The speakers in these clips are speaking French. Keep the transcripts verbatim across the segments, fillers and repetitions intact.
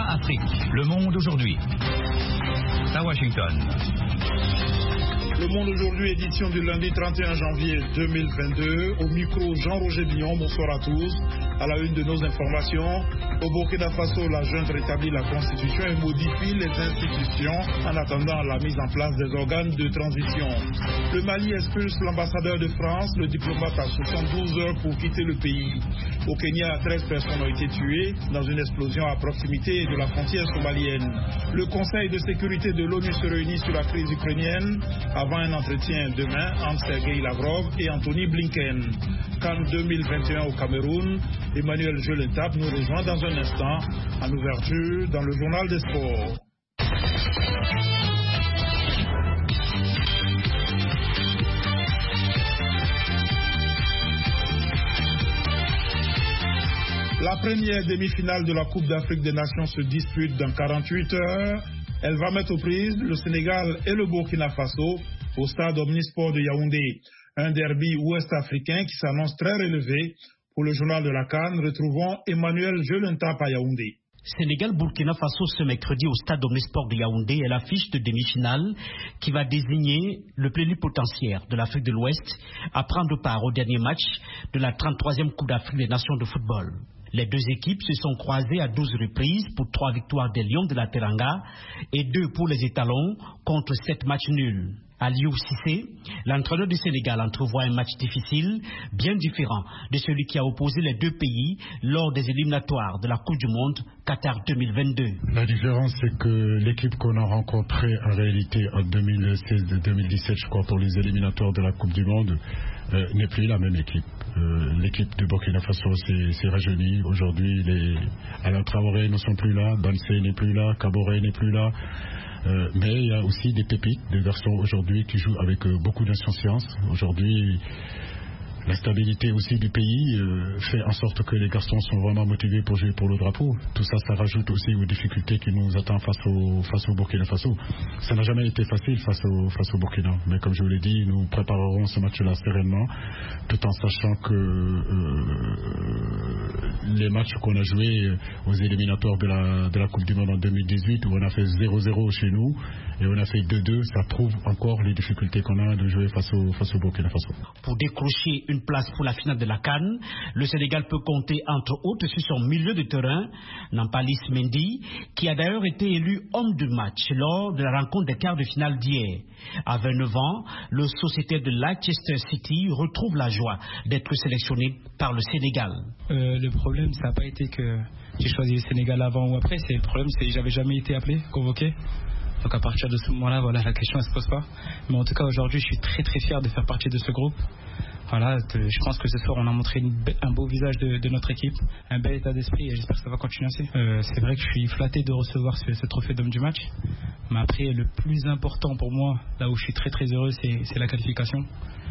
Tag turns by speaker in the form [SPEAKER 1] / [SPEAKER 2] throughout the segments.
[SPEAKER 1] Afrique. Le Monde aujourd'hui. À Washington.
[SPEAKER 2] Le Monde aujourd'hui, édition du lundi trente et un janvier deux mille vingt-deux. Au micro, Jean-Roger Billon, bonsoir à tous. À la une de nos informations, au Burkina Faso, la junte rétablit la constitution et modifie les institutions en attendant la mise en place des organes de transition. Le Mali expulse l'ambassadeur de France, le diplomate a soixante-douze heures pour quitter le pays. Au Kenya, treize personnes ont été tuées dans une explosion à proximité de la frontière somalienne. Le Conseil de sécurité de l'ONU se réunit sur la crise ukrainienne avant un entretien demain entre Sergei Lavrov et Anthony Blinken. CAN deux mille vingt et un au Cameroun, Emmanuel Jolentap nous rejoint dans un instant en ouverture dans le journal des sports. La première demi-finale de la Coupe d'Afrique des Nations se dispute dans quarante-huit heures. Elle va mettre aux prises le Sénégal et le Burkina Faso au stade Omnisport de Yaoundé. Un derby ouest-africain qui s'annonce très relevé. Pour le journal de la CAN, retrouvons Emmanuel Jolentap à Yaoundé.
[SPEAKER 3] Sénégal-Burkina Faso ce mercredi au stade Omnisport de Yaoundé est l'affiche de demi-finale qui va désigner le plénipotentiaire de l'Afrique de l'Ouest à prendre part au dernier match de la trente-troisième Coupe d'Afrique des Nations de football. Les deux équipes se sont croisées à douze reprises pour trois victoires des Lions de la Teranga et deux pour les Étalons contre sept matchs nuls. Aliou Cissé, l'entraîneur du Sénégal, entrevoit un match difficile, bien différent de celui qui a opposé les deux pays lors des éliminatoires de la Coupe du Monde Qatar deux mille vingt-deux.
[SPEAKER 4] La différence, c'est que l'équipe qu'on a rencontrée en réalité en deux mille seize deux mille dix-sept, je crois, pour les éliminatoires de la Coupe du Monde, euh, n'est plus la même équipe. Euh, l'équipe de Burkina Faso s'est rajeunie. Aujourd'hui, les Alain Traoré ne sont plus là, Bansé n'est plus là, Kaboré n'est plus là. Euh, mais il y a aussi des pépites, des garçons aujourd'hui qui jouent avec euh, beaucoup d'insouciance. Aujourd'hui, la stabilité aussi du pays euh, fait en sorte que les garçons sont vraiment motivés pour jouer pour le drapeau. Tout ça, ça rajoute aussi aux difficultés qui nous attendent face au, face au Burkina Faso. Ça n'a jamais été facile face au, face au Burkina. Mais comme je vous l'ai dit, nous préparerons ce match-là sereinement, tout en sachant que euh, les matchs qu'on a joués aux éliminatoires de la, de la Coupe du Monde en deux mille dix-huit, où on a fait zéro zéro chez nous, et on a fait deux deux, ça prouve encore les difficultés qu'on a de jouer face au, face au Burkina Faso.
[SPEAKER 3] Pour décrocher une place pour la finale de la CAN, le Sénégal peut compter entre autres sur son milieu de terrain, Nampalys Mendy, qui a d'ailleurs été élu homme du match lors de la rencontre des quarts de finale d'hier. À vingt-neuf ans, le sociétaire de Leicester City retrouve la joie d'être sélectionné par le Sénégal.
[SPEAKER 5] Euh, le problème, ça n'a pas été que j'ai choisi le Sénégal avant ou après. C'est, le problème, c'est que j'avais jamais été appelé, convoqué. Donc à partir de ce moment-là, voilà, la question ne se pose pas. Mais en tout cas, aujourd'hui, je suis très très fier de faire partie de ce groupe. Voilà, je pense que ce soir, on a montré une, un beau visage de, de notre équipe, un bel état d'esprit, et j'espère que ça va continuer ainsi. Euh, c'est vrai que je suis flatté de recevoir ce, ce trophée d'homme du match. Mais après, le plus important pour moi, là où je suis très très heureux, c'est, c'est la qualification.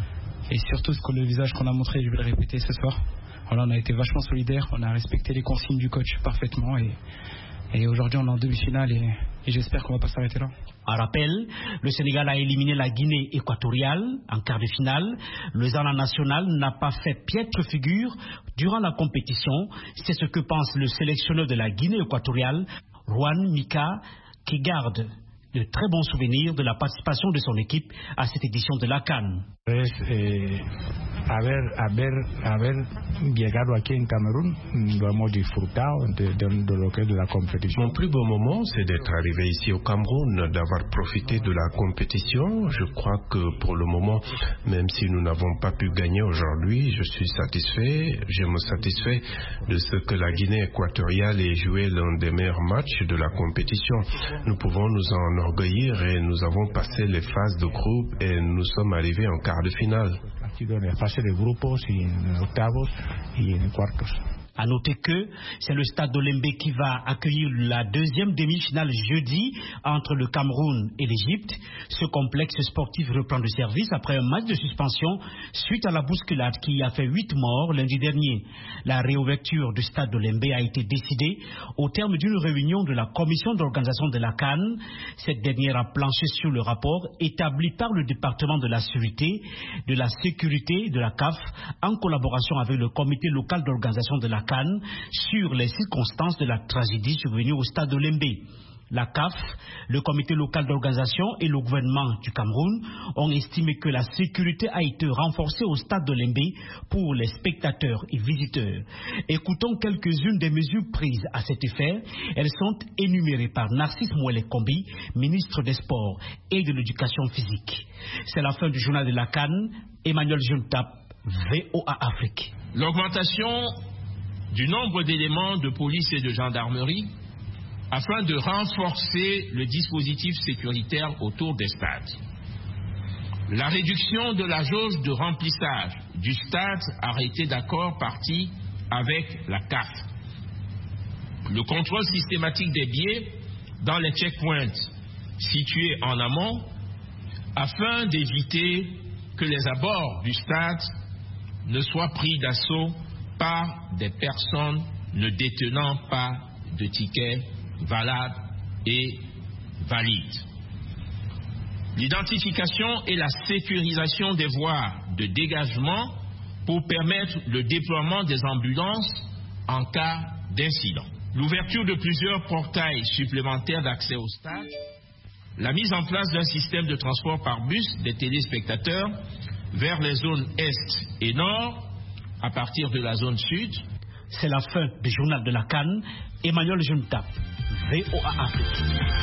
[SPEAKER 5] Et surtout, ce que le visage qu'on a montré, je vais le répéter ce soir. Voilà, on a été vachement solidaires, on a respecté les consignes du coach parfaitement. Et, et aujourd'hui, on est en demi-finale et, et j'espère qu'on ne va pas s'arrêter là.
[SPEAKER 3] En rappel, le Sénégal a éliminé la Guinée équatoriale en quart de finale. Le Zana national n'a pas fait piètre figure durant la compétition. C'est ce que pense le sélectionneur de la Guinée équatoriale, Juan Mika, qui garde de très bons souvenirs de la participation de son équipe à cette édition de la CAN.
[SPEAKER 6] Es, eh, haber, haber, haber llegado aquí en Cameroun, lo hemos disfrutado de, de, de lo que es de la compétition.
[SPEAKER 7] Mon plus beau moment, c'est d'être arrivé ici au Cameroun, d'avoir profité de la compétition. Je crois que pour le moment, même si nous n'avons pas pu gagner aujourd'hui, je suis satisfait. Je me satisfais de ce que la Guinée équatoriale ait joué l'un des meilleurs matchs de la compétition. Nous pouvons nous en enorgueillir et nous avons passé les phases de groupe et nous sommes arrivés en quart de finale.
[SPEAKER 6] En la fase de grupos y en octavos y en cuartos.
[SPEAKER 3] À noter que c'est le stade d'Olembe qui va accueillir la deuxième demi-finale jeudi entre le Cameroun et l'Égypte. Ce complexe sportif reprend le service après un match de suspension suite à la bousculade qui a fait huit morts lundi dernier. La réouverture du stade d'Olembe a été décidée au terme d'une réunion de la commission d'organisation de la CAN. Cette dernière a planché sur le rapport établi par le département de la sécurité, de la sécurité de la C A F en collaboration avec le comité local d'organisation de la CAN sur les circonstances de la tragédie survenue au stade Olembe. La C A F, le comité local d'organisation et le gouvernement du Cameroun ont estimé que la sécurité a été renforcée au stade d'Olembe pour les spectateurs et visiteurs. Écoutons quelques-unes des mesures prises à cet effet. Elles sont énumérées par Narcisse Mouelé-Kombi, ministre des Sports et de l'Éducation physique. C'est la fin du journal de la CAN. Emmanuel Juntap, V O A Afrique.
[SPEAKER 8] L'augmentation du nombre d'éléments de police et de gendarmerie afin de renforcer le dispositif sécuritaire autour des stades. La réduction de la jauge de remplissage du stade a été d'accord partie avec la C A F. Le contrôle systématique des billets dans les checkpoints situés en amont afin d'éviter que les abords du stade ne soient pris d'assaut par des personnes ne détenant pas de tickets valables et valides. L'identification et la sécurisation des voies de dégagement pour permettre le déploiement des ambulances en cas d'incident. L'ouverture de plusieurs portails supplémentaires d'accès au stade. La mise en place d'un système de transport par bus des téléspectateurs vers les zones Est et Nord à partir de la zone Sud.
[SPEAKER 3] C'est la fin du journal de la CAN. Emmanuel Juntap, V O A Afrique.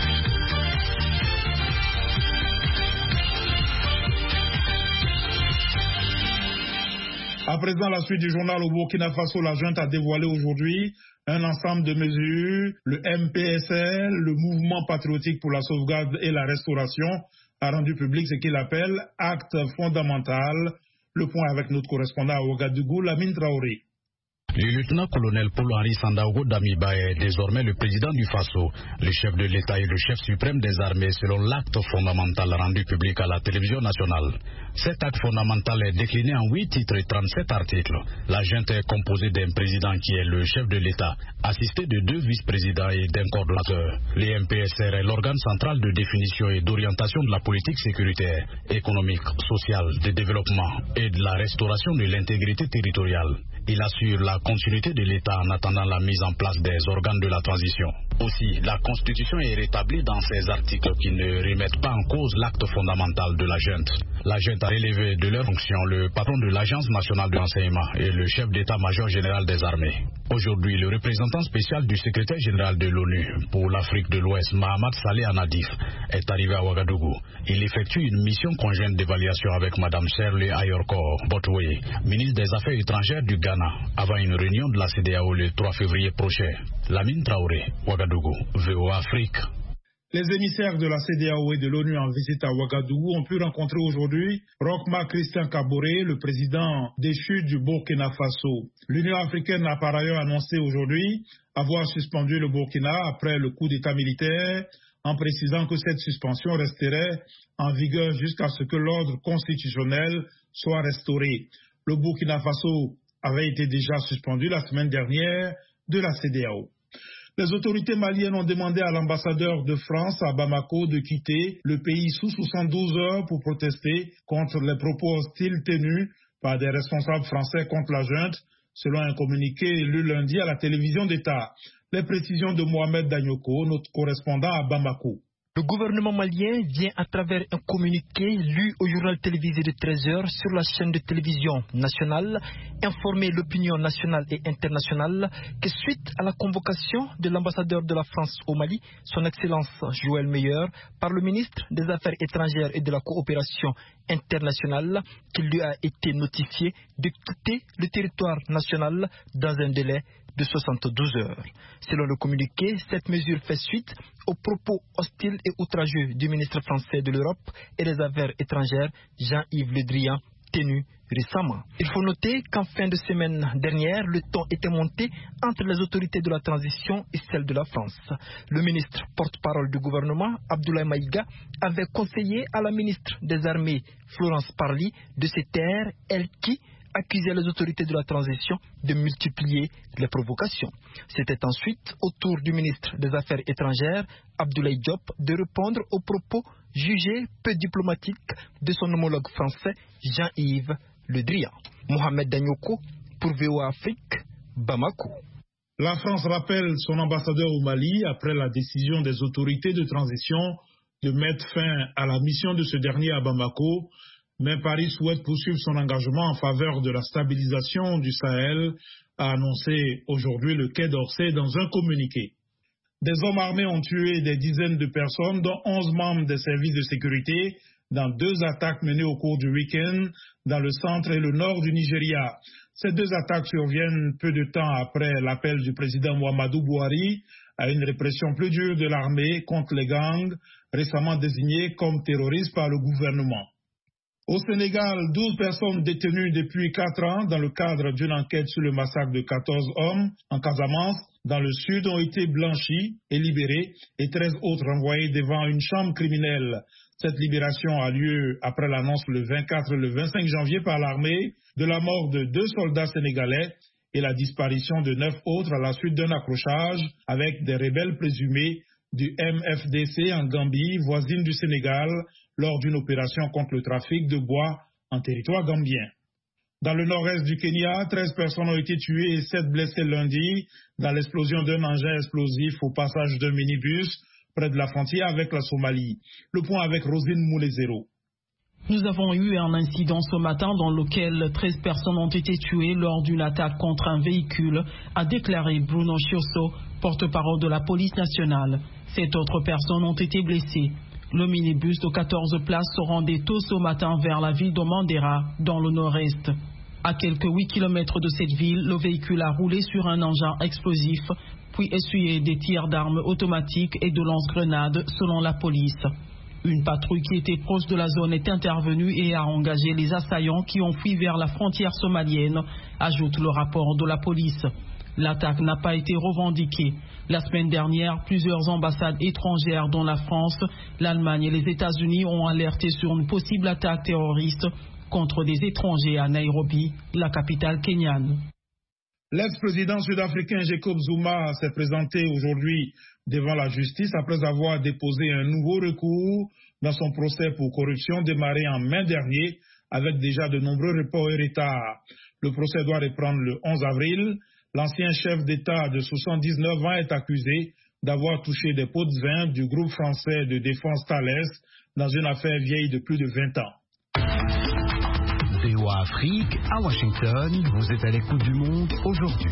[SPEAKER 2] À présent, la suite du journal au Burkina Faso, la junte a dévoilé aujourd'hui un ensemble de mesures. Le M P S L, le Mouvement patriotique pour la sauvegarde et la restauration, a rendu public ce qu'il appelle acte fondamental. Le point avec notre correspondant à Ouagadougou, Lamine Traoré.
[SPEAKER 9] Le lieutenant-colonel Paul-Henri Sandaogo Damiba est désormais le président du Faso, le chef de l'État et le chef suprême des armées selon l'acte fondamental rendu public à la télévision nationale. Cet acte fondamental est décliné en huit titres et trente-sept articles. La junte est composée d'un président qui est le chef de l'État, assisté de deux vice-présidents et d'un coordonnateur. Le M P S R est l'organe central de définition et d'orientation de la politique sécuritaire, économique, sociale, de développement et de la restauration de l'intégrité territoriale. Il assure la continuité de l'État en attendant la mise en place des organes de la transition. Aussi, la Constitution est rétablie dans ces articles qui ne remettent pas en cause l'acte fondamental de la junte. La junte a relevé de leur fonction le patron de l'Agence nationale de l'enseignement et le chef d'état-major général des armées. Aujourd'hui, le représentant spécial du secrétaire général de l'ONU pour l'Afrique de l'Ouest, Mahamad Saleh Anadif, est arrivé à Ouagadougou. Il effectue une mission conjointe d'évaluation avec Mme Shirley Ayorkor Botwe, ministre des Affaires étrangères du Ghana, avant une réunion de la C D A O le trois février prochain. Lamine Traoré, Ouagadougou, V O A Afrique.
[SPEAKER 2] Les émissaires de la C D A O et de l'ONU en visite à Ouagadougou ont pu rencontrer aujourd'hui Rochma Christian Kaboré, le président déchu du Burkina Faso. L'Union africaine a par ailleurs annoncé aujourd'hui avoir suspendu le Burkina après le coup d'État militaire, en précisant que cette suspension resterait en vigueur jusqu'à ce que l'ordre constitutionnel soit restauré. Le Burkina Faso avait été déjà suspendu la semaine dernière de la C D A O. Les autorités maliennes ont demandé à l'ambassadeur de France à Bamako de quitter le pays sous soixante-douze heures pour protester contre les propos hostiles tenus par des responsables français contre la junte, selon un communiqué lu lundi à la télévision d'État. Les précisions de Mohamed Danyoko, notre correspondant à Bamako.
[SPEAKER 10] Le gouvernement malien vient à travers un communiqué lu au journal télévisé de treize heures sur la chaîne de télévision nationale informer l'opinion nationale et internationale que suite à la convocation de l'ambassadeur de la France au Mali, son Excellence Joël Meyer, par le ministre des Affaires étrangères et de la coopération internationale, qu'il lui a été notifié de quitter le territoire national dans un délai de soixante-douze heures. Selon le communiqué, cette mesure fait suite aux propos hostiles et outrageux du ministre français de l'Europe et des Affaires étrangères, Jean-Yves Le Drian, tenu récemment. Il faut noter qu'en fin de semaine dernière, le ton était monté entre les autorités de la transition et celles de la France. Le ministre porte-parole du gouvernement, Abdoulaye Maïga, avait conseillé à la ministre des Armées, Florence Parly, de se taire, elle qui accusait les autorités de la transition de multiplier les provocations. C'était ensuite au tour du ministre des Affaires étrangères, Abdoulaye Diop, de répondre aux propos jugés peu diplomatiques de son homologue français, Jean-Yves Le Drian. Mohamed Danyoko, pour V O A Afrique, Bamako.
[SPEAKER 2] La France rappelle son ambassadeur au Mali après la décision des autorités de transition de mettre fin à la mission de ce dernier à Bamako, mais Paris souhaite poursuivre son engagement en faveur de la stabilisation du Sahel, a annoncé aujourd'hui le Quai d'Orsay dans un communiqué. Des hommes armés ont tué des dizaines de personnes, dont onze membres des services de sécurité, dans deux attaques menées au cours du week-end dans le centre et le nord du Nigeria. Ces deux attaques surviennent peu de temps après l'appel du président Muhammadu Buhari à une répression plus dure de l'armée contre les gangs, récemment désignés comme terroristes par le gouvernement. Au Sénégal, douze personnes détenues depuis quatre ans dans le cadre d'une enquête sur le massacre de quatorze hommes en Casamance, dans le sud, ont été blanchies et libérées et treize autres renvoyées devant une chambre criminelle. Cette libération a lieu après l'annonce le vingt-quatre et le vingt-cinq janvier par l'armée de la mort de deux soldats sénégalais et la disparition de neuf autres à la suite d'un accrochage avec des rebelles présumés du M F D C en Gambie, voisine du Sénégal, lors d'une opération contre le trafic de bois en territoire gambien. Dans le nord-est du Kenya, treize personnes ont été tuées et sept blessées lundi dans l'explosion d'un engin explosif au passage d'un minibus près de la frontière avec la Somalie. Le point avec Rosine Moulezero.
[SPEAKER 11] Nous avons eu un incident ce matin dans lequel treize personnes ont été tuées lors d'une attaque contre un véhicule, a déclaré Bruno Chioso, porte-parole de la police nationale. Sept autres personnes ont été blessées. Le minibus de quatorze places se rendait tôt ce matin vers la ville de Mandera, dans le nord-est. À quelques huit kilomètres de cette ville, le véhicule a roulé sur un engin explosif, puis essuyé des tirs d'armes automatiques et de lance-grenades, selon la police. Une patrouille qui était proche de la zone est intervenue et a engagé les assaillants qui ont fui vers la frontière somalienne, ajoute le rapport de la police. L'attaque n'a pas été revendiquée. La semaine dernière, plusieurs ambassades étrangères, dont la France, l'Allemagne et les États-Unis, ont alerté sur une possible attaque terroriste contre des étrangers à Nairobi, la capitale kenyane.
[SPEAKER 2] L'ex-président sud-africain Jacob Zuma s'est présenté aujourd'hui devant la justice après avoir déposé un nouveau recours dans son procès pour corruption démarré en mai dernier avec déjà de nombreux reports et retards. Le procès doit reprendre le onze avril. L'ancien chef d'État de soixante-dix-neuf ans est accusé d'avoir touché des pots de vin du groupe français de défense Thales dans une affaire vieille de plus de vingt ans.
[SPEAKER 1] V O A Afrique, à Washington, vous êtes à l'écoute du monde aujourd'hui.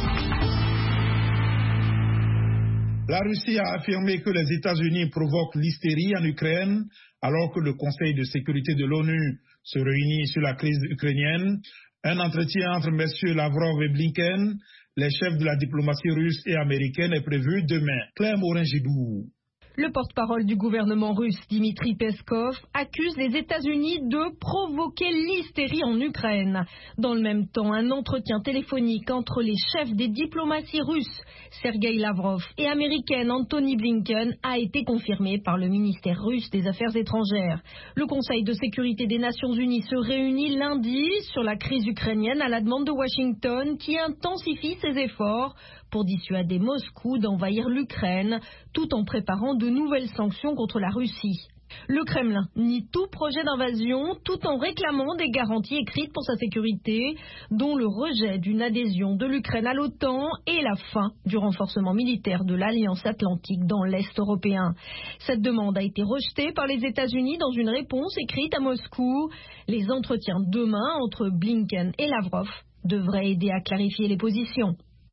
[SPEAKER 2] La Russie a affirmé que les États-Unis provoquent l'hystérie en Ukraine alors que le Conseil de sécurité de l'ONU se réunit sur la crise ukrainienne. Un entretien entre messieurs Lavrov et Blinken, les chefs de la diplomatie russe et américaine, est prévu demain. Claire Morin-Gidou.
[SPEAKER 12] Le porte-parole du gouvernement russe, Dmitry Peskov, accuse les États-Unis de provoquer l'hystérie en Ukraine. Dans le même temps, un entretien téléphonique entre les chefs des diplomaties russes, Sergei Lavrov, et américaine Antony Blinken, a été confirmé par le ministère russe des Affaires étrangères. Le Conseil de sécurité des Nations Unies se réunit lundi sur la crise ukrainienne à la demande de Washington, qui intensifie ses efforts pour dissuader Moscou d'envahir l'Ukraine, tout en préparant de nouvelles sanctions contre la Russie. Le Kremlin nie tout projet d'invasion, tout en réclamant des garanties écrites pour sa sécurité, dont le rejet d'une adhésion de l'Ukraine à l'OTAN et la fin du renforcement militaire de l'Alliance Atlantique dans l'Est européen. Cette demande a été rejetée par les États-Unis dans une réponse écrite à Moscou. Les entretiens demain entre Blinken et Lavrov devraient aider à clarifier les positions.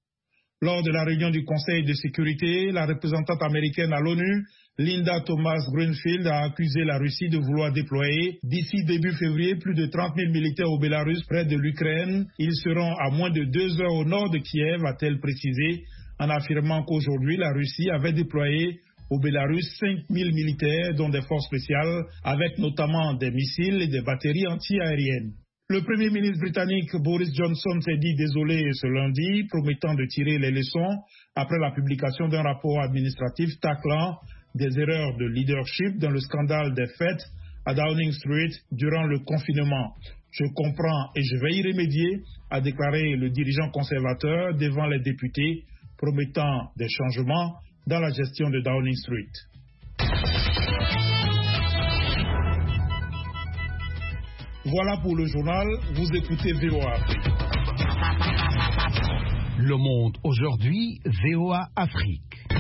[SPEAKER 2] Lors de la réunion du Conseil de sécurité, la représentante américaine à l'ONU, Linda Thomas-Greenfield, a accusé la Russie de vouloir déployer d'ici début février plus de trente mille militaires au Bélarus près de l'Ukraine. Ils seront à moins de deux heures au nord de Kiev, a-t-elle précisé, en affirmant qu'aujourd'hui la Russie avait déployé au Bélarus cinq mille militaires, dont des forces spéciales, avec notamment des missiles et des batteries anti-aériennes. Le Premier ministre britannique Boris Johnson s'est dit désolé ce lundi, promettant de tirer les leçons après la publication d'un rapport administratif taclant des erreurs de leadership dans le scandale des fêtes à Downing Street durant le confinement. Je comprends et je vais y remédier, a déclaré le dirigeant conservateur devant les députés, promettant des changements dans la gestion de Downing Street. Voilà pour le journal, vous écoutez V O A Afrique.
[SPEAKER 1] Le Monde aujourd'hui, V O A Afrique.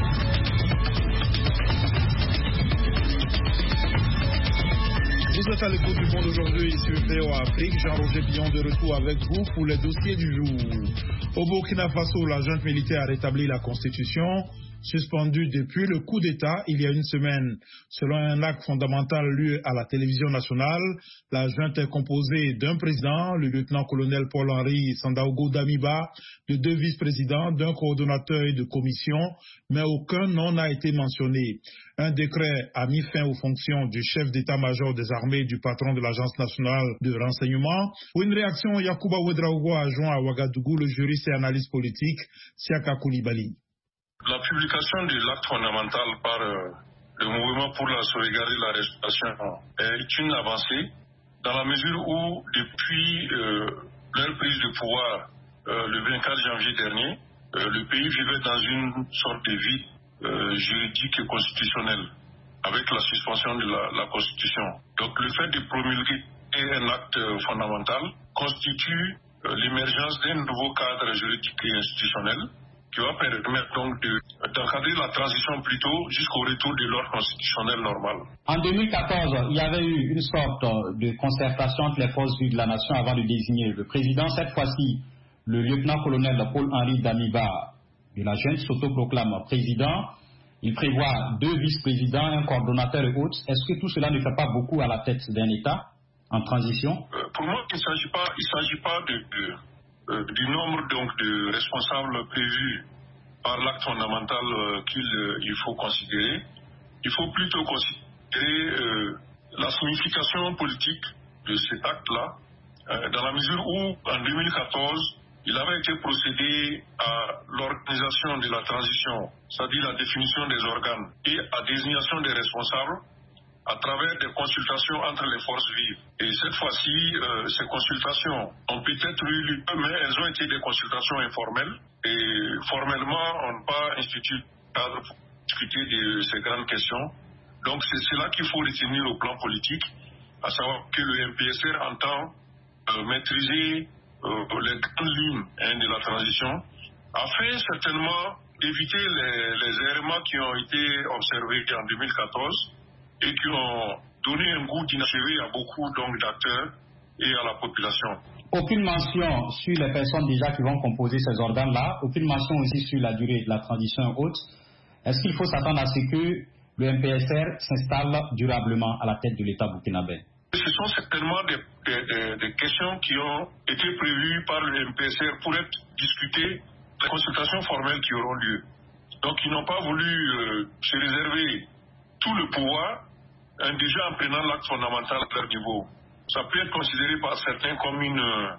[SPEAKER 2] Vous êtes à l'écoute du Monde aujourd'hui sur V O A Afrique. Jean-Roger Billon de retour avec vous pour les dossiers du jour. Au Burkina Faso, la junte militaire a rétabli la constitution, suspendue depuis le coup d'État il y a une semaine. Selon un acte fondamental lu à la télévision nationale, la junte est composée d'un président, le lieutenant-colonel Paul-Henri Sandaogo Damiba, de deux vice-présidents, d'un coordonnateur et de commission, mais aucun nom n'a été mentionné. Un décret a mis fin aux fonctions du chef d'état-major des armées, du patron de l'Agence nationale de renseignement. Pour une réaction, Yacouba Ouedraogo a joint à Ouagadougou le juriste et analyste politique Siaka Koulibaly.
[SPEAKER 13] La publication de l'acte fondamental par euh, le mouvement pour la sauvegarde de la restauration est une avancée dans la mesure où depuis euh, leur prise de pouvoir euh, le vingt-quatre janvier dernier, euh, le pays vivait dans une sorte de vide euh, juridique et constitutionnel avec la suspension de la, la Constitution. Donc le fait de promulguer un acte euh, fondamental constitue euh, l'émergence d'un nouveau cadre juridique et institutionnel qui va permettre donc d'encadrer la transition plutôt jusqu'au retour de l'ordre constitutionnel normal.
[SPEAKER 14] En deux mille quatorze, il y avait eu une sorte de concertation entre les forces vives de la nation avant de désigner le président. Cette fois-ci, le lieutenant-colonel Paul-Henri Damiba de la junte s'autoproclame président. Il prévoit deux vice-présidents, un coordonnateur et autres. Est-ce que tout cela ne fait pas beaucoup à la tête d'un État en transition?
[SPEAKER 13] euh, Pour moi, il ne s'agit pas, il s'agit pas de... de... Euh, du nombre donc de responsables prévus par l'acte fondamental euh, qu'il euh, il faut considérer. Il faut plutôt considérer euh, la signification politique de cet acte-là, euh, dans la mesure où en deux mille quatorze, il avait été procédé à l'organisation de la transition, c'est-à-dire la définition des organes et à désignation des responsables à travers des consultations entre les forces vives. Et cette fois-ci, euh, ces consultations ont peut-être eu lieu, mais elles ont été des consultations informelles. Et formellement, on n'a pas institué le cadre pour discuter de ces grandes questions. Donc c'est cela qu'il faut retenir au plan politique, à savoir que le M P S R entend euh, maîtriser euh, les grandes lignes hein, de la transition, afin certainement d'éviter les, les errements qui ont été observés en deux mille quatorze, et qui ont donné un goût d'inachevé à beaucoup donc d'acteurs et à la population.
[SPEAKER 14] Aucune mention sur les personnes déjà qui vont composer ces organes-là, aucune mention aussi sur la durée de la transition haute. Est-ce qu'il faut s'attendre à ce que le M P S R s'installe durablement à la tête de l'État burkinabé?
[SPEAKER 13] Ce sont certainement des, des, des, des questions qui ont été prévues par le M P S R pour être discutées dans les consultations formelles qui auront lieu. Donc ils n'ont pas voulu euh, se réserver tout le pouvoir, hein, déjà en prenant l'acte fondamental à leur niveau. Ça peut être considéré par certains comme une,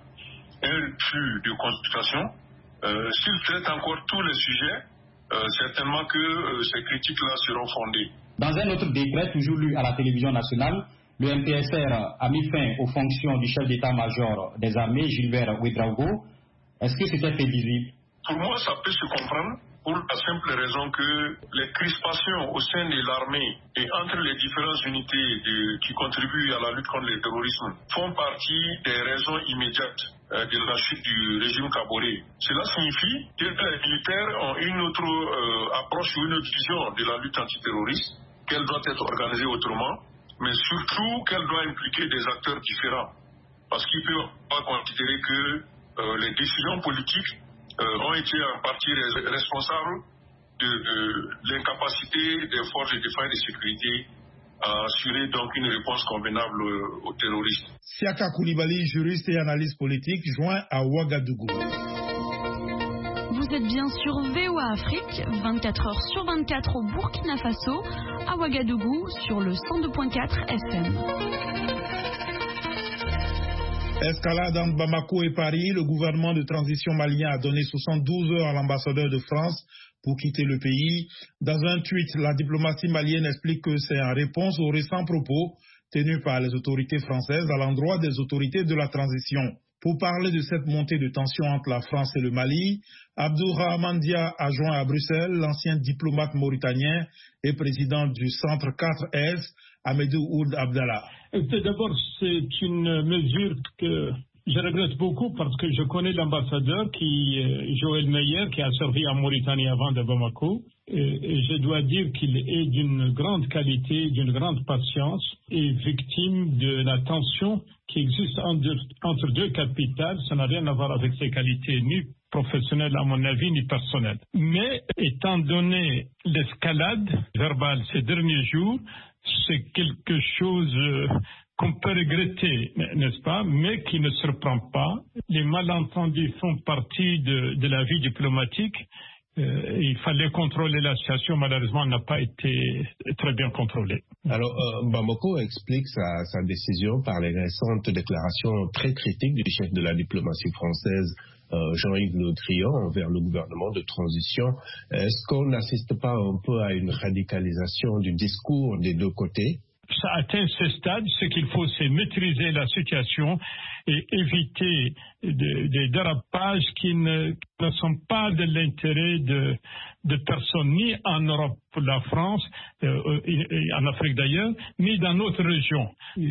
[SPEAKER 13] un refus de consultation. Euh, S'ils traitent encore tous les sujets, euh, certainement que euh, ces critiques-là seront fondées.
[SPEAKER 14] Dans un autre décret, toujours lu à la télévision nationale, le M P S R a mis fin aux fonctions du chef d'état-major des armées, Gilbert Ouedraogo. Est-ce que c'était prévisible?
[SPEAKER 13] Pour moi, ça peut se comprendre, pour la simple raison que les crispations au sein de l'armée et entre les différentes unités de, qui contribuent à la lutte contre le terrorisme font partie des raisons immédiates euh, de la chute du régime Kaboré. Cela signifie que les militaires ont une autre euh, approche ou une autre vision de la lutte antiterroriste, qu'elle doit être organisée autrement, mais surtout qu'elle doit impliquer des acteurs différents. Parce qu'ils ne peuvent pas considérer que euh, les décisions politiques Euh, ont été en partie responsables de, de l'incapacité des forces de défense et de sécurité à assurer donc une réponse convenable aux terroristes.
[SPEAKER 2] Siaka Koulibaly, juriste et analyste politique, joint à Ouagadougou.
[SPEAKER 15] Vous êtes bien sur V O A Afrique, vingt-quatre heures sur vingt-quatre au Burkina Faso, à Ouagadougou sur le cent deux virgule quatre F M.
[SPEAKER 2] Escalade entre Bamako et Paris, le gouvernement de transition malien a donné soixante-douze heures à l'ambassadeur de France pour quitter le pays. Dans un tweet, la diplomatie malienne explique que c'est en réponse aux récents propos tenus par les autorités françaises à l'endroit des autorités de la transition. Pour parler de cette montée de tension entre la France et le Mali, Abdourahmane Dia a joint à Bruxelles l'ancien diplomate mauritanien et président du Centre quatre S, Amadou Ould Abdallah.
[SPEAKER 16] D'abord, c'est une mesure que Je regrette beaucoup parce que je connais l'ambassadeur qui, euh, Joël Meyer, qui a servi en Mauritanie avant de Bamako. Et, et je dois dire qu'il est d'une grande qualité, d'une grande patience et victime de la tension qui existe entre, entre deux capitales. Ça n'a rien à voir avec ses qualités ni professionnelles à mon avis, ni personnelles. Mais étant donné l'escalade verbale ces derniers jours, c'est quelque chose euh, qu'on peut regretter, n'est-ce pas, mais qui ne surprend pas. Les malentendus font partie de, de la vie diplomatique. Euh, il fallait contrôler la situation, malheureusement, elle n'a pas été très bien contrôlée.
[SPEAKER 7] Alors, euh, Bamako explique sa, sa décision par les récentes déclarations très critiques du chef de la diplomatie française, euh, Jean-Yves Le Drian, envers le gouvernement de transition. Est-ce qu'on n'assiste pas un peu à une radicalisation du discours des deux côtés?
[SPEAKER 16] Ça atteint ce stade, ce qu'il faut, c'est maîtriser la situation et éviter des, des dérapages qui ne, qui ne sont pas de l'intérêt de, de personnes, ni en Europe, la France, euh, et en Afrique d'ailleurs, ni dans notre région.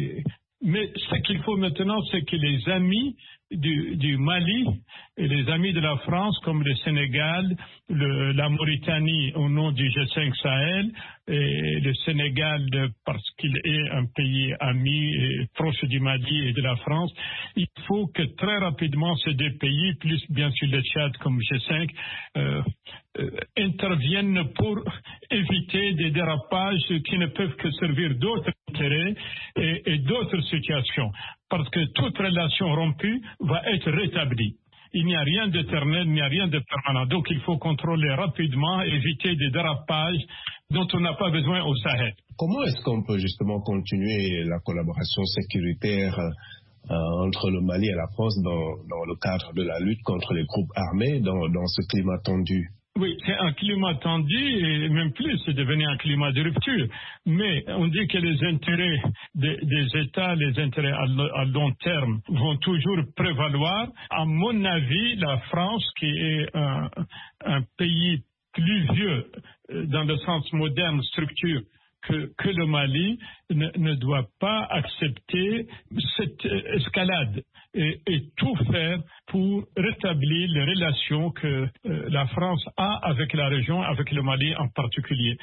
[SPEAKER 16] Mais ce qu'il faut maintenant, c'est que les amis du, du Mali et les amis de la France, comme le Sénégal, le, la Mauritanie au nom du G cinq Sahel, et le Sénégal parce qu'il est un pays ami et proche du Mali et de la France, il faut que très rapidement ces deux pays, plus bien sûr le Tchad comme G cinq, euh, euh, interviennent pour éviter des dérapages qui ne peuvent que servir d'autres intérêts et, et d'autres situations. Parce que toute relation rompue va être rétablie. Il n'y a rien d'éternel, il n'y a rien de permanent. Donc il faut contrôler rapidement, éviter des dérapages dont on n'a pas besoin au Sahel.
[SPEAKER 7] Comment est-ce qu'on peut justement continuer la collaboration sécuritaire euh, entre le Mali et la France dans, dans le cadre de la lutte contre les groupes armés dans, dans ce climat tendu?
[SPEAKER 16] Oui, c'est un climat tendu et même plus, c'est devenu un climat de rupture. Mais on dit que les intérêts des, des États, les intérêts à, à long terme vont toujours prévaloir. À mon avis, la France, qui est un, un pays plus vieux dans le sens moderne, structure, que, que le Mali, ne, ne doit pas accepter cette escalade. Et, et tout faire pour rétablir les relations que euh, la France a avec la région, avec le Mali en particulier.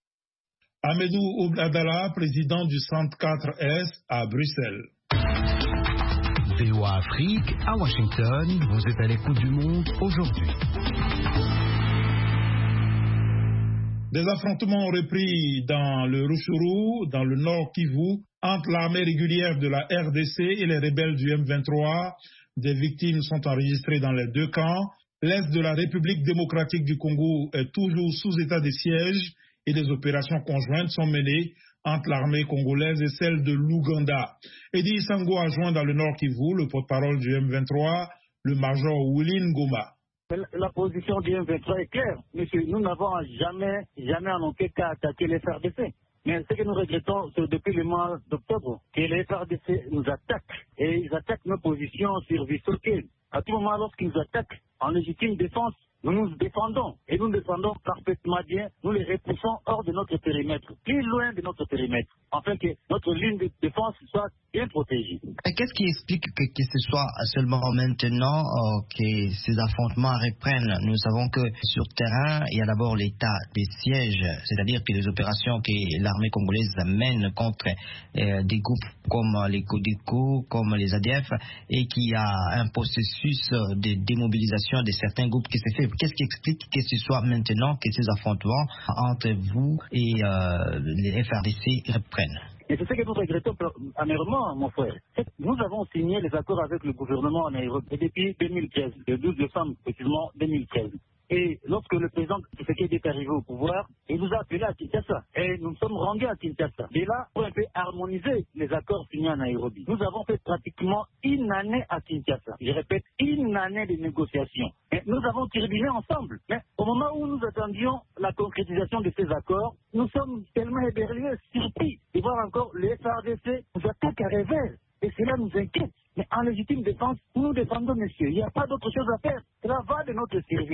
[SPEAKER 2] Amédou Oubladala, président du Centre quatre S à Bruxelles.
[SPEAKER 1] V O A Afrique, à Washington, vous êtes à l'écoute du monde aujourd'hui.
[SPEAKER 2] Des affrontements ont repris dans le Rutshuru, dans le nord Kivu, entre l'armée régulière de la R D C et les rebelles du M vingt-trois. Des victimes sont enregistrées dans les deux camps. L'est de la République démocratique du Congo est toujours sous état de siège et des opérations conjointes sont menées entre l'armée congolaise et celle de l'Ouganda. Edi Sango a joint dans le nord Kivu le porte-parole du M vingt-trois, le major Willy Ngoma.
[SPEAKER 17] La position du M vingt-trois est claire, monsieur. Nous n'avons jamais, jamais en aucun cas attaqué les F R D C. Mais ce que nous regrettons, c'est depuis le mois d'octobre que les F R D C nous attaquent. Et ils attaquent nos positions sur Vissoké. À tout moment, lorsqu'ils nous attaquent en légitime défense, nous nous défendons. Et nous nous défendons parfaitement bien. Nous les repoussons hors de notre périmètre, plus loin de notre périmètre, afin que notre ligne de défense soit bien protégée.
[SPEAKER 18] Qu'est-ce qui explique que, que ce soit seulement maintenant euh, que ces affrontements reprennent? Nous savons que sur terrain, il y a d'abord l'état des sièges, c'est-à-dire que les opérations que l'armée congolaise mène contre euh, des groupes comme les Codeco, comme les A D F, et qu'il y a un processus de démobilisation de certains groupes qui se fait. Qu'est-ce qui explique que ce soit maintenant que ces affrontements entre vous et euh, les F R D C reprennent?
[SPEAKER 17] Et c'est ce que nous regrettons amèrement, mon frère. Nous avons signé les accords avec le gouvernement en Nairobi depuis deux mille treize, le douze décembre précisément deux mille treize. Et lorsque le président Tshisekedi est arrivé au pouvoir, il nous a appelés à Kinshasa. Et nous sommes rendus à Kinshasa. Et là, on peut harmoniser les accords signés à Nairobi. Nous avons fait pratiquement une année à Kinshasa. Je répète, une année de négociations. Et nous avons turbiné ensemble. Mais au moment où nous attendions la concrétisation de ces accords, nous sommes tellement éberlués, surpris de voir encore les F R D C nous attaquent à revers. Et cela nous inquiète. Mais en légitime défense, nous nous défendons, monsieur. Il n'y a pas d'autre chose à faire. Cela va de notre survie.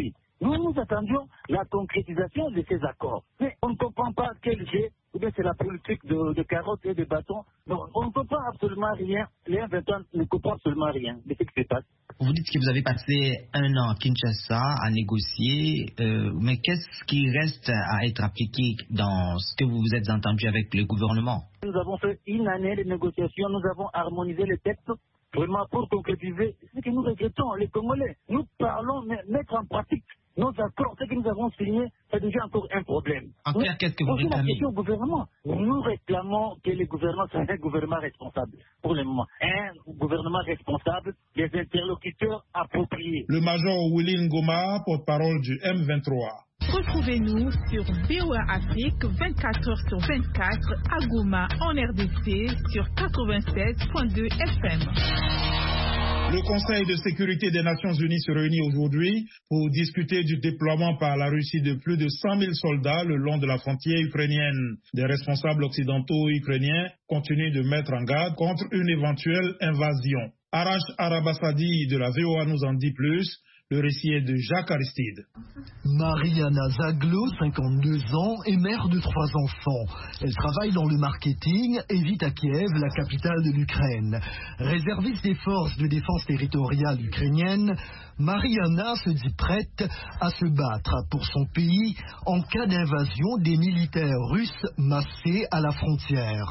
[SPEAKER 17] Nous, nous attendions la concrétisation de ces accords. Mais on ne comprend pas quel jet, ou bien c'est la politique de, de carottes et de bâtons. Non, on ne comprend absolument rien. Les M vingt et un ne comprennent absolument rien de ce qui se passe.
[SPEAKER 18] Vous dites que vous avez passé un an à Kinshasa à négocier, euh, mais qu'est-ce qui reste à être appliqué dans ce que vous vous êtes entendu avec le gouvernement?
[SPEAKER 17] Nous avons fait une année de négociations, nous avons harmonisé les textes vraiment pour concrétiser ce que nous regrettons, les Congolais. Nous parlons, mais mettre en pratique nos accords, ce que nous avons signé, c'est déjà encore un problème.
[SPEAKER 18] En clair, qu'est-ce que vous
[SPEAKER 17] réclamez? La question au gouvernement. Nous réclamons que le gouvernement soit un gouvernement responsable, pour le moment. Un gouvernement responsable, des interlocuteurs appropriés.
[SPEAKER 2] Le major Willy Ngoma, porte-parole du M vingt-trois.
[SPEAKER 19] Retrouvez-nous sur V O A Afrique vingt-quatre heures sur vingt-quatre à Goma en R D C sur quatre-vingt-sept virgule deux F M.
[SPEAKER 2] Le Conseil de sécurité des Nations Unies se réunit aujourd'hui pour discuter du déploiement par la Russie de plus de cent mille soldats le long de la frontière ukrainienne. Des responsables occidentaux ukrainiens continuent de mettre en garde contre une éventuelle invasion. Arash Arabasadi de la V O A nous en dit plus. Le récit est de Jacques Aristide.
[SPEAKER 20] Mariana Zaglo, cinquante-deux ans, est mère de trois enfants. Elle travaille dans le marketing et vit à Kiev, la capitale de l'Ukraine. Réserviste des forces de défense territoriale ukrainiennes, Mariana se dit prête à se battre pour son pays en cas d'invasion des militaires russes massés à la frontière.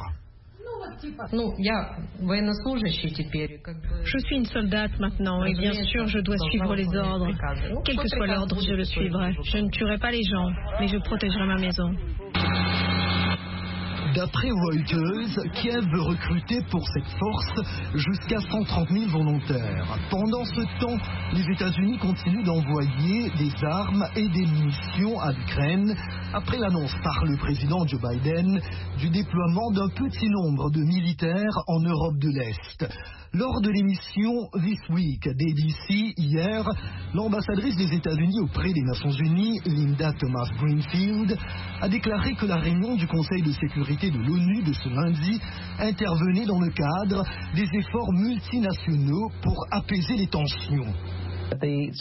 [SPEAKER 12] Je suis une soldate maintenant et bien sûr je dois suivre les ordres. Quel que soit l'ordre, je le suivrai. Je ne tuerai pas les gens, mais je protégerai ma maison.
[SPEAKER 20] D'après Reuters, Kiev veut recruter pour cette force jusqu'à cent trente mille volontaires. Pendant ce temps, les États-Unis continuent d'envoyer des armes et des munitions à l'Ukraine après l'annonce par le président Joe Biden du déploiement d'un petit nombre de militaires en Europe de l'Est. Lors de l'émission This Week d'A B C hier, l'ambassadrice des États-Unis auprès des Nations Unies, Linda Thomas-Greenfield, a déclaré que la réunion du Conseil de sécurité de l'ONU de ce lundi intervenait dans le cadre des efforts multinationaux pour apaiser les tensions.
[SPEAKER 21] Le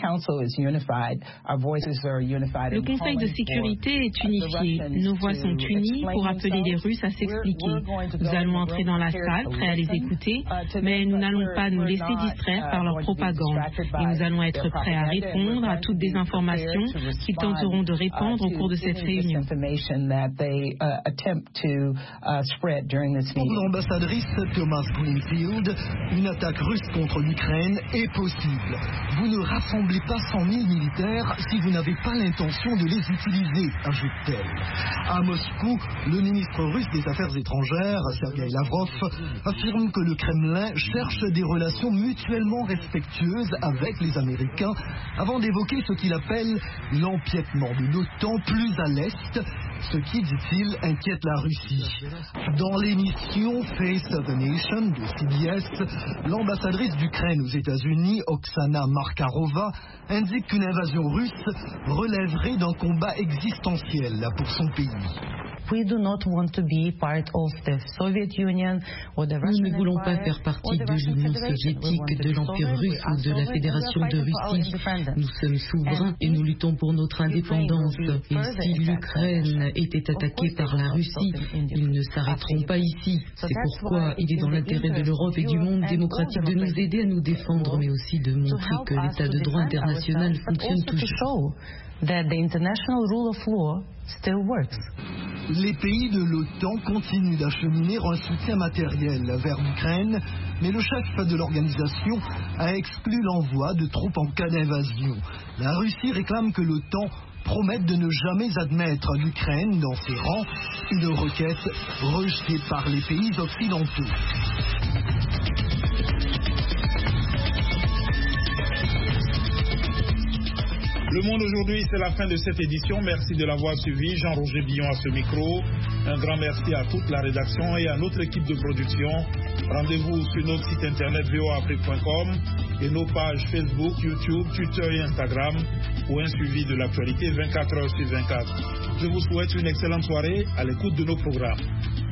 [SPEAKER 21] Conseil de sécurité est unifié. Nos voix sont unies pour appeler les Russes à s'expliquer. Nous allons entrer dans la salle, prêts à les écouter, mais nous n'allons pas nous laisser distraire par leur propagande. Et nous allons être prêts à répondre à toutes des informations qu'ils tenteront de répandre au cours de cette réunion.
[SPEAKER 20] Pour l'ambassadrice Thomas Greenfield, une attaque russe contre l'Ukraine est possible. Vous ne rassemblez pas cent mille militaires si vous n'avez pas l'intention de les utiliser, ajoute-t-elle. À Moscou, le ministre russe des Affaires étrangères, Sergei Lavrov, affirme que le Kremlin cherche des relations mutuellement respectueuses avec les Américains avant d'évoquer ce qu'il appelle l'empiètement de l'OTAN plus à l'Est, ce qui, dit-il, inquiète la Russie. Dans l'émission Face of the Nation de C B S, l'ambassadrice d'Ukraine aux États-Unis, Oksana Markarova, indique qu'une invasion russe relèverait d'un combat existentiel pour son pays.
[SPEAKER 22] Nous ne voulons pas faire partie de l'Union soviétique, de l'Empire russe ou de la Fédération de Russie. Nous sommes souverains et nous luttons pour notre indépendance. Et si l'Ukraine était attaquée par la Russie, ils ne s'arrêteront pas ici. C'est pourquoi il est dans l'intérêt de l'Europe et du monde démocratique de nous aider à nous défendre, mais aussi de montrer que l'état de droit international fonctionne toujours.
[SPEAKER 20] Les pays de l'OTAN continuent d'acheminer un soutien matériel vers l'Ukraine, mais le chef de l'organisation a exclu l'envoi de troupes en cas d'invasion. La Russie réclame que l'OTAN promette de ne jamais admettre l'Ukraine dans ses rangs, une requête rejetée par les pays occidentaux.
[SPEAKER 2] Le Monde aujourd'hui, c'est la fin de cette édition. Merci de l'avoir suivi. Jean-Roger Billon à ce micro. Un grand merci à toute la rédaction et à notre équipe de production. Rendez-vous sur notre site internet v o a afrique point com et nos pages Facebook, YouTube, Twitter et Instagram pour un suivi de l'actualité vingt-quatre heures sur vingt-quatre. Je vous souhaite une excellente soirée à l'écoute de nos programmes.